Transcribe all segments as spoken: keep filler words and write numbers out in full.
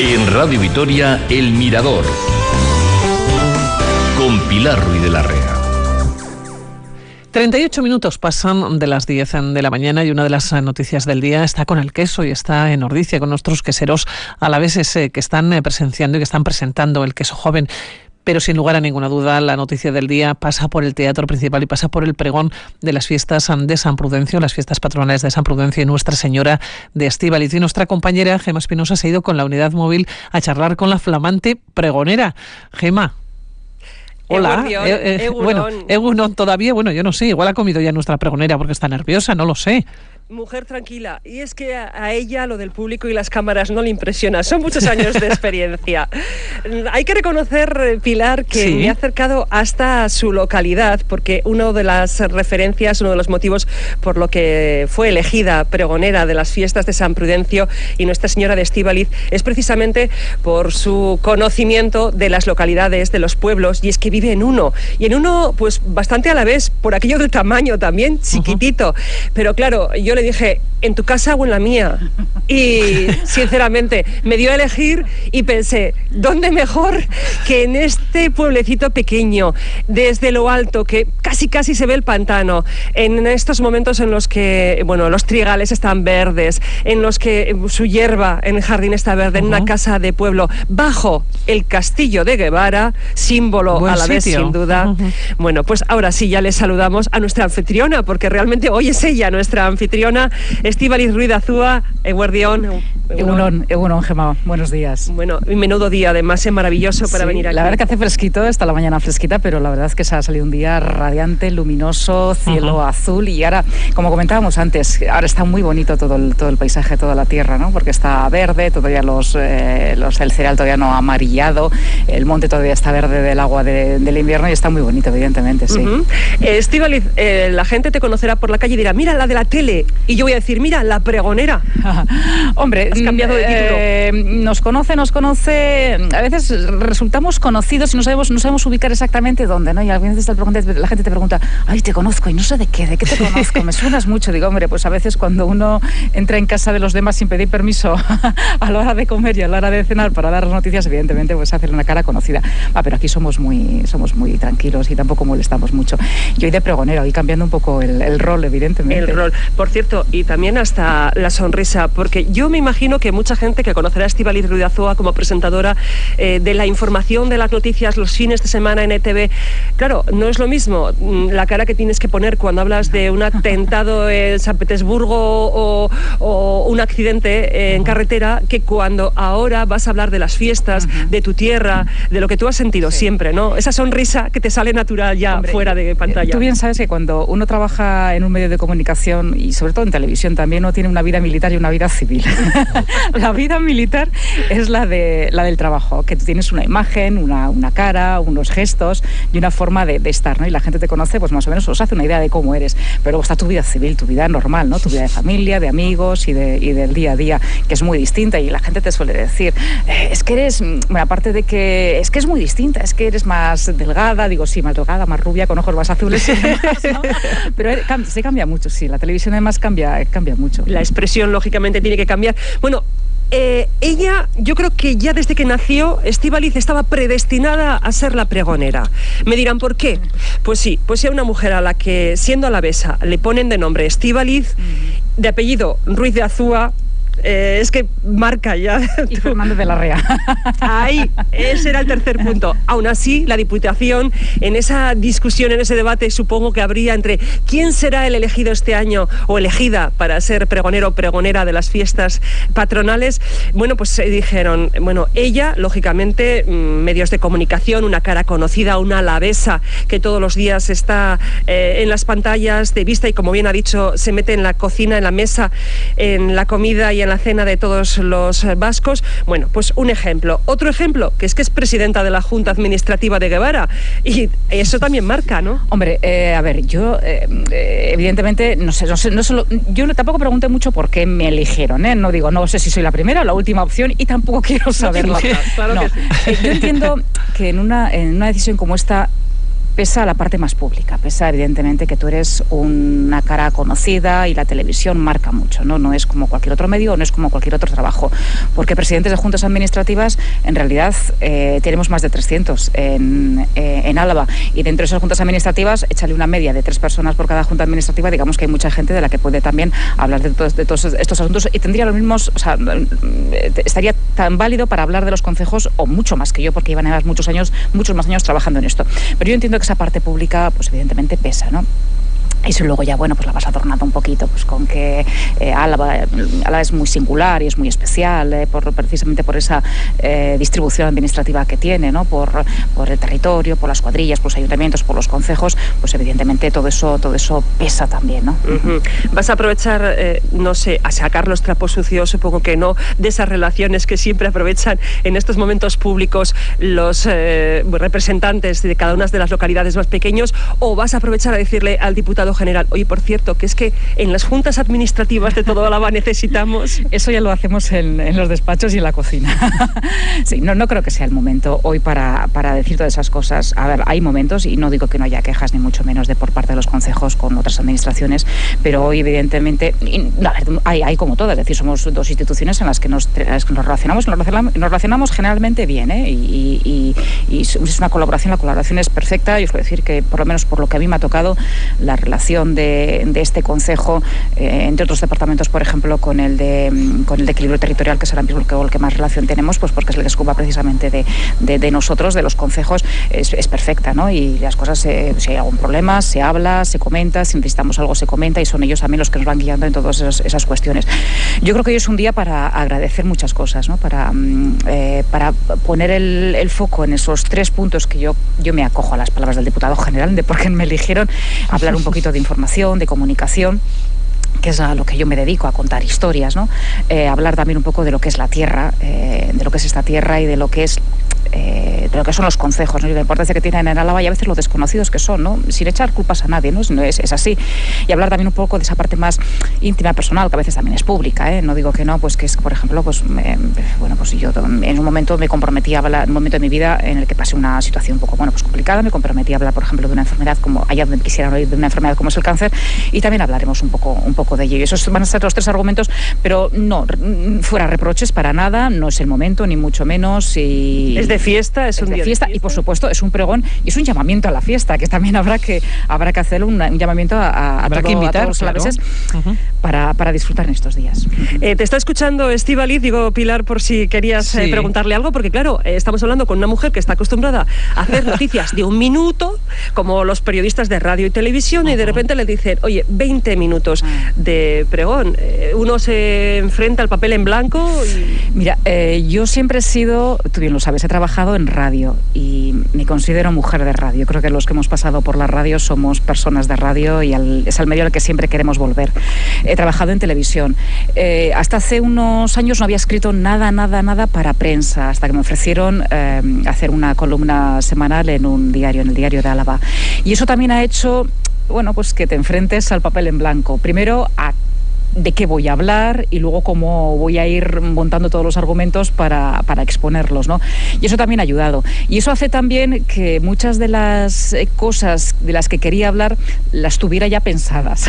En Radio Vitoria, El Mirador, con Pilar Ruiz de la Rea. treinta y ocho minutos pasan de las diez de la mañana y una de las noticias del día está con el queso y está en Ordicia, con nuestros queseros alaveses que están presenciando y que están presentando el queso joven. Pero sin lugar a ninguna duda, la noticia del día pasa por el teatro principal y pasa por el pregón de las fiestas de San Prudencio, las fiestas patronales de San Prudencio y Nuestra Señora de Estíbaliz. Y nuestra compañera Gema Espinosa se ha ido con la unidad móvil a charlar con la flamante pregonera. Gema. Hola, Egunon, eh, eh, Egunon. bueno, Egunon todavía, bueno, yo no sé, igual ha comido ya nuestra pregonera porque está nerviosa, no lo sé. Mujer tranquila, y es que a, a ella lo del público y las cámaras no le impresiona, son muchos años de experiencia. Hay que reconocer, Pilar, que sí. me he acercado hasta su localidad, porque una de las referencias, uno de los motivos por lo que fue elegida pregonera de las fiestas de San Prudencio y Nuestra Señora de Estíbaliz es precisamente por su conocimiento de las localidades, de los pueblos, y es que vive en uno, y en uno pues bastante a la vez, por aquello del tamaño también, chiquitito, uh-huh. Pero claro, yo le dije, ¿en tu casa o en la mía? Y sinceramente me dio a elegir y pensé, ¿dónde mejor que en este pueblecito pequeño, desde lo alto, que casi casi se ve el pantano, en estos momentos en los que, bueno, los trigales están verdes, en los que su hierba en el jardín está verde, uh-huh. En una casa de pueblo, bajo el castillo de Guevara, símbolo Buen a la vez, sitio. sin duda. Uh-huh. Bueno, pues ahora sí, ya le saludamos a nuestra anfitriona, porque realmente hoy es ella nuestra anfitriona, Estíbaliz Ruiz de Azúa. Eguerdión. Egunon, Egunon, Gema, buenos días. Bueno, menudo día, además, es maravilloso para sí, venir aquí. La verdad que hace fresquito, está la mañana fresquita, pero la verdad es que se ha salido un día radiante, luminoso, cielo uh-huh. azul, y ahora, como comentábamos antes, ahora está muy bonito todo el, todo el paisaje, toda la tierra, ¿no? Porque está verde, todavía los, eh, los el cereal todavía no ha amarillado, el monte todavía está verde del agua de, del invierno y está muy bonito, evidentemente, sí. Uh-huh. eh, Estíbaliz, eh, la gente te conocerá por la calle y dirá, mira la de la tele, y yo voy a decir, mira, la pregonera. Hombre, has cambiado de título. Eh, nos conoce, nos conoce, a veces resultamos conocidos y no sabemos, no sabemos ubicar exactamente dónde, ¿no? Y a veces la gente te pregunta, ay, te conozco, y no sé de qué, ¿de qué te conozco? Me suenas mucho. Digo, hombre, pues a veces cuando uno entra en casa de los demás sin pedir permiso a la hora de comer y a la hora de cenar para dar las noticias, evidentemente, pues hacer una cara conocida. Ah, pero aquí somos muy, somos muy tranquilos y tampoco molestamos mucho. Y hoy de pregonera, hoy cambiando un poco el, el rol, evidentemente. El rol. Por cierto, y también hasta la sonrisa, porque yo me imagino que mucha gente que conocerá a Estíbaliz Ruiz de Azúa como presentadora eh, de la información de las noticias los fines de semana en E T V, claro, no es lo mismo la cara que tienes que poner cuando hablas de un atentado en San Petersburgo o, o un accidente en carretera, que cuando ahora vas a hablar de las fiestas, uh-huh. de tu tierra, de lo que tú has sentido sí. siempre, ¿no? Esa sonrisa que te sale natural ya Hombre, fuera de pantalla. Tú bien sabes que cuando uno trabaja en un medio de comunicación y sobre todo en televisión también, uno tiene una vida militar y una vida civil. La vida militar es la de la del trabajo, que tú tienes una imagen, una, una cara, unos gestos y una forma de, de estar, ¿no? Y la gente te conoce, pues más o menos os hace una idea de cómo eres. Pero luego está tu vida civil, tu vida normal, ¿no? Tu vida de familia, de amigos y, de, y del día a día, que es muy distinta. Y la gente te suele decir, eh, es que eres, bueno, aparte de que es que es muy distinta, es que eres más delgada, digo, sí, más delgada, más rubia, con ojos más azules, ¿no? Pero se cambia mucho, sí, la televisión además cambia, cambia mucho. La expresión, lógicamente, tiene que cambiar. Bueno, Eh, ella, yo creo que ya desde que nació, Estíbaliz estaba predestinada a ser la pregonera. Me dirán, ¿por qué? Pues sí, pues era una mujer a la que, siendo alavesa, le ponen de nombre Estíbaliz, de apellido Ruiz de Azúa. Eh, es que marca ya. Y Fernández de la Rea. Ahí, ese era el tercer punto. Aún así, la Diputación, en esa discusión, en ese debate, supongo que habría entre quién será el elegido este año o elegida para ser pregonero o pregonera de las fiestas patronales. Bueno, pues se dijeron, bueno, ella, lógicamente, medios de comunicación, una cara conocida, una alavesa que todos los días está eh, en las pantallas de vista y, como bien ha dicho, se mete en la cocina, en la mesa, en la comida y en la cena de todos los vascos. Bueno, pues un ejemplo. Otro ejemplo, que es que es presidenta de la Junta Administrativa de Guevara, y eso también marca, ¿no? Hombre, eh, a ver, yo eh, evidentemente, no sé, no sé, no solo, yo tampoco pregunté mucho por qué me eligieron, ¿eh? No digo, no sé si soy la primera o la última opción, y tampoco quiero saberlo. Claro no. que sí. eh, yo entiendo que en una, en una decisión como esta, pesa la parte más pública, pesa evidentemente que tú eres una cara conocida y la televisión marca mucho, ¿no? No es como cualquier otro medio, no es como cualquier otro trabajo, porque presidentes de juntas administrativas en realidad eh, tenemos más de trescientos en, eh, en Álava, y dentro de esas juntas administrativas, échale una media de tres personas por cada junta administrativa, digamos que hay mucha gente de la que puede también hablar de todos, de todos estos asuntos y tendría los mismos, o sea, estaría tan válido para hablar de los concejos o mucho más que yo, porque llevan además muchos años, muchos más años trabajando en esto. Pero yo entiendo que esa parte pública, pues evidentemente pesa, ¿no? Y si luego ya, bueno, pues la vas adornando un poquito, pues con que eh, Álava, Álava es muy singular y es muy especial, eh, por, precisamente por esa eh, distribución administrativa que tiene, ¿no? Por, por el territorio, por las cuadrillas, por los ayuntamientos, por los concejos, pues evidentemente todo eso, todo eso pesa también, ¿no? Uh-huh. ¿Vas a aprovechar, eh, no sé, a sacar los trapos sucios, supongo que no, de esas relaciones que siempre aprovechan en estos momentos públicos los eh, representantes de cada una de las localidades más pequeños, o vas a aprovechar a decirle al diputado general, oye, por cierto, que es que en las juntas administrativas de todo Álava necesitamos? Eso ya lo hacemos en, en los despachos y en la cocina. Sí, no, no creo que sea el momento hoy para, para decir todas esas cosas. A ver, hay momentos, y no digo que no haya quejas, ni mucho menos de por parte de los concejos con otras administraciones, pero hoy evidentemente, y, a ver, hay, hay como todas, es decir, somos dos instituciones en las que nos, en las que nos relacionamos, nos relacionamos, nos relacionamos generalmente bien, ¿eh? y, y, y, y es una colaboración, la colaboración es perfecta, y os puedo decir que por lo menos por lo que a mí me ha tocado, la relación De, de este Concejo, eh, entre otros departamentos, por ejemplo, con el de con el de equilibrio territorial, que es ahora mismo el que, el que más relación tenemos, pues porque es el que se ocupa precisamente de, de, de nosotros, de los concejos, es, es perfecta, ¿no? Y las cosas, se, si hay algún problema, se habla, se comenta, si necesitamos algo, se comenta, y son ellos también los que nos van guiando en todas esas, esas cuestiones. Yo creo que hoy es un día para agradecer muchas cosas, ¿no? Para, eh, para poner el, el foco en esos tres puntos que yo, yo me acojo a las palabras del diputado general, de por qué me eligieron, hablar un poquito de información, de comunicación, que es a lo que yo me dedico, a contar historias, ¿no? Eh, hablar también un poco de lo que es la tierra, eh, de lo que es esta tierra y de lo que es eh, de lo que son los concejos, ¿no? Y la importancia que tienen en Álava y a veces lo desconocidos que son, ¿no? Sin echar culpas a nadie, ¿no? Es, es así. Y hablar también un poco de esa parte más íntima, personal, que a veces también es pública, ¿eh? No digo que no, pues que es, por ejemplo, pues eh, bueno, pues yo en un momento me comprometí a hablar, en un momento de mi vida en el que pasé una situación un poco, bueno, pues complicada, me comprometí a hablar, por ejemplo, de una enfermedad como, allá donde quisieran oír, de una enfermedad como es el cáncer, y también hablaremos un poco, un poco de ello. Y esos van a ser los tres argumentos, pero no, fuera reproches para nada, no es el momento, ni mucho menos. Y es de fiesta, es, es un de día fiesta, de fiesta, y por supuesto es un pregón y es un llamamiento a la fiesta, que también habrá que habrá que hacer un, un llamamiento a, a, todo, que invitar, a todos los alaveses, claro. uh-huh. para, para disfrutar en estos días. Eh, te está escuchando Estíbaliz, digo, Pilar, por si querías sí. eh, preguntarle algo, porque claro, eh, estamos hablando con una mujer que está acostumbrada a hacer noticias de un minuto, como los periodistas de radio y televisión, uh-huh. y de repente le dicen, oye, veinte minutos uh-huh. de pregón. Eh, uno se enfrenta al papel en blanco y... Mira, eh, yo siempre he sido, tú bien lo sabes, he trabajado en radio y me considero mujer de radio. Creo que los que hemos pasado por la radio somos personas de radio y al, es al medio al que siempre queremos volver. He trabajado en televisión. Eh, hasta hace unos años no había escrito nada, nada, nada para prensa, hasta que me ofrecieron eh, hacer una columna semanal en un diario, en el diario de Álava. Y eso también ha hecho, bueno, pues que te enfrentes al papel en blanco. Primero a de qué voy a hablar y luego cómo voy a ir montando todos los argumentos para, para exponerlos, ¿no? Y eso también ha ayudado. Y eso hace también que muchas de las cosas de las que quería hablar las tuviera ya pensadas.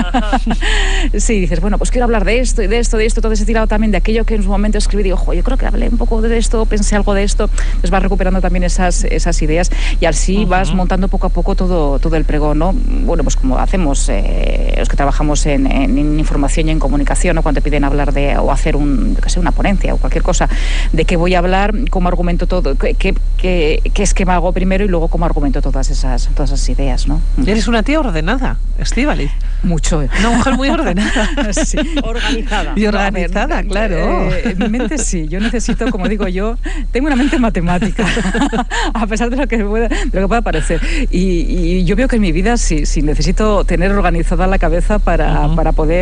Sí, dices, bueno, pues quiero hablar de esto y de esto, de esto, entonces he tirado también de aquello que en su momento escribí y digo, ojo, yo creo que hablé un poco de esto, pensé algo de esto, entonces vas recuperando también esas, esas ideas y así uh-huh. vas montando poco a poco todo, todo el pregón, ¿no? Bueno, pues como hacemos eh, los que trabajamos en, en, en información y en comunicación, ¿no? Cuando te piden hablar de o hacer un, que sé, una ponencia o cualquier cosa, de qué voy a hablar, cómo argumento todo, qué, qué, qué, qué esquema hago primero y luego cómo argumento todas esas, todas esas ideas, ¿no? Eres una tía ordenada, Estíbaliz. Mucho. Una mujer muy ordenada. Sí. Organizada. Y organizada, no, claro. Eh, en mi mente sí, yo necesito, como digo yo, tengo una mente matemática, a pesar de lo que pueda, de lo que pueda parecer. Y, y yo veo que en mi vida sí, sí necesito tener organizada la cabeza para, uh-huh. para poder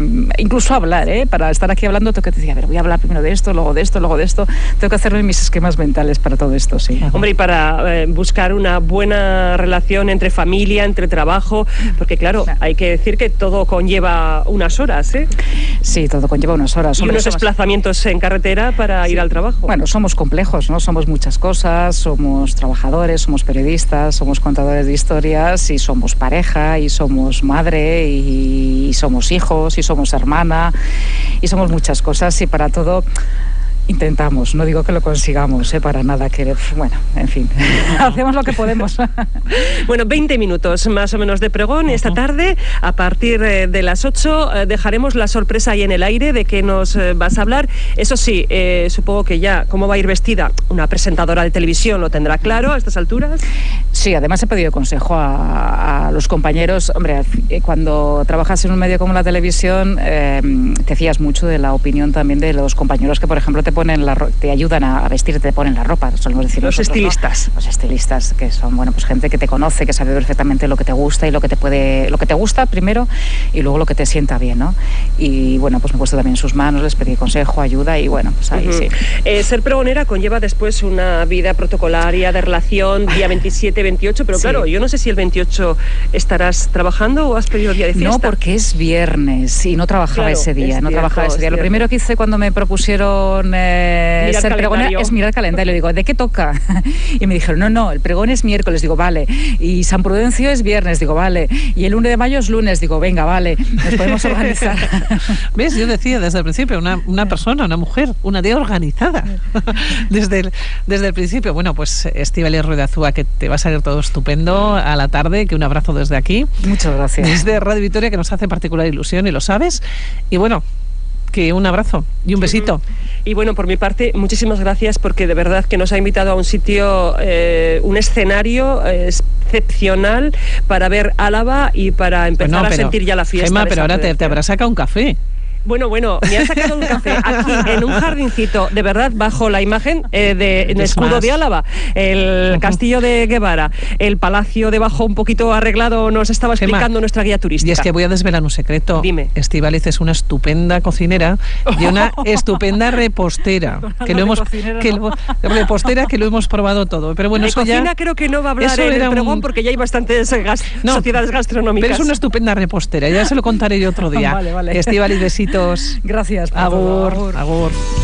incluso hablar, ¿eh? Para estar aquí hablando tengo que decir, a ver, voy a hablar primero de esto, luego de esto, luego de esto. Tengo que hacerme mis esquemas mentales para todo esto, sí. Hombre, y para eh, buscar una buena relación entre familia, entre trabajo, porque claro, hay que decir que todo conlleva unas horas, ¿eh? Sí, todo conlleva unas horas. Y Hombre, unos somos... desplazamientos en carretera para sí. ir al trabajo. Bueno, somos complejos, ¿no? Somos muchas cosas, somos trabajadores, somos periodistas, somos contadores de historias y somos pareja y somos madre y, y somos hijos y somos hermana y somos muchas cosas y para todo intentamos, no digo que lo consigamos, ¿eh? Para nada, que bueno, en fin, hacemos lo que podemos. Bueno, veinte minutos más o menos de pregón uh-huh. esta tarde, a partir eh, de las ocho eh, dejaremos la sorpresa ahí en el aire de que nos eh, vas a hablar. Eso sí, eh, supongo que ya cómo va a ir vestida una presentadora de televisión lo tendrá claro a estas alturas. Sí, además he pedido consejo a, a los compañeros. Hombre, cuando trabajas en un medio como la televisión eh, te fías mucho de la opinión también de los compañeros que, por ejemplo, te ponen la ro- te ayudan a vestir, te ponen la ropa, solemos decir los nosotros, estilistas, ¿no? Los estilistas, que son, bueno, pues gente que te conoce, que sabe perfectamente lo que te gusta y lo que te puede, lo que te gusta primero y luego lo que te sienta bien, ¿no? Y bueno, pues me he puesto también en sus manos, les pedí consejo, ayuda y bueno, pues ahí uh-huh. sí. Eh, ser pregonera conlleva después una vida protocolaria de relación día veintisiete, veintiocho, pero sí. Claro, yo no sé si el veintiocho estarás trabajando o has pedido día de fiesta. No, porque es viernes y no trabajaba claro, ese día, no cierto, trabajaba ese día. Lo primero que hice cuando me propusieron Eh, ser pregonera es mirar el calendario. Digo, ¿de qué toca? Y me dijeron, no, no, el pregón es miércoles. Digo, vale. Y San Prudencio es viernes. Digo, vale. Y el uno de mayo es lunes. Digo, venga, vale. Nos podemos organizar. ¿Ves? Yo decía desde el principio, una, una persona, una mujer, una tía organizada. Desde el, desde el principio. Bueno, pues Estíbaliz Ruiz de Azúa, que te va a salir todo estupendo a la tarde. Que un abrazo desde aquí. Muchas gracias. Desde Radio Vitoria, que nos hace particular ilusión y lo sabes. Y bueno, que un abrazo y un besito. Y bueno, por mi parte, muchísimas gracias porque de verdad que nos ha invitado a un sitio, eh, un escenario eh, excepcional para ver Álava y para empezar bueno, pero, a sentir ya la fiesta. Gemma, pero ahora te, te habrás sacado un café. Bueno, bueno, me han sacado un café aquí en un jardincito, de verdad, bajo la imagen eh, del de, escudo más. de Álava, el castillo de Guevara, el palacio debajo un poquito arreglado, nos estaba explicando Gemma, nuestra guía turística. Y es que voy a desvelar un secreto. Dime. Estíbaliz es una estupenda cocinera y una estupenda repostera. Que lo hemos, que lo, repostera que lo hemos probado todo. Pero bueno, de eso cocina ya, creo que no va a hablar en el pregón un... porque ya hay bastantes gas, no, sociedades gastronómicas. Pero es una estupenda repostera, ya se lo contaré yo otro día. Vale, vale. Estíbaliz, besitos. Gracias. Agur, agur.